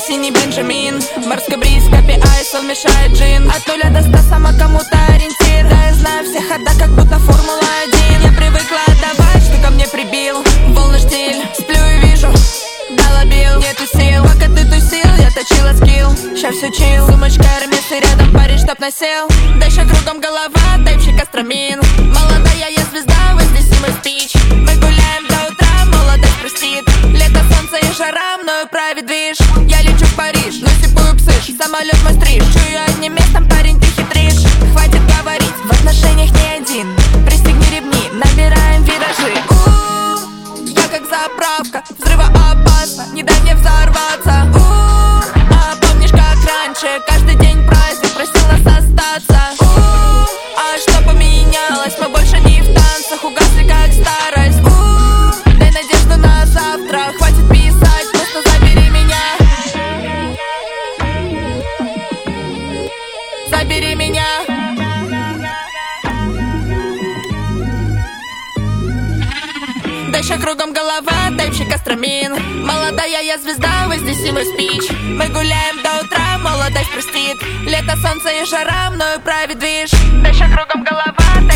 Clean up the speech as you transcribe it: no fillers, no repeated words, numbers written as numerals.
синий Бенджамин. Морской бриз, KPI, совмещает джин. От 0 до 100 сама кому-то ориентир. Да, я знаю все хода, как будто Формула-1. Я привыкла отдавать, что ко мне прибил. Волны штиль, сплю и вижу, долобил, нету сил. Пока ты тусил, я точила скилл. Ща все чил, сумочка Hermes и рядом парень, чтоб насел. Дальше кругом голова, тайпчик астромин. Молодая я звезда, вознесимый спич. Мы гуляем до утра, молодость простит. Лето, солнце и жара, мною правит движ. Я лечу в Париж, но сипую псыш. Самолет мой стриж, чую одним местом, парень, ты хитришь. Хватит говорить, в отношениях не один. Пристегни ремни, набираем виражи. Я как заправка, взрывоопасно, не дай мне взорваться. А помнишь, как раньше, каждый день праздник, просил нас остаться. А что поменялось, мы больше не в танцах, угасли как старость. Дай надежду на завтра, хватит писать, просто забери меня. Забери меня. Дальше кругом голова, тайпчик астромин. Молодая я звезда, вознесимый спич. Мы гуляем до утра, молодость простит. Лето, солнце и жара, мною правит движ. Дальше кругом голова,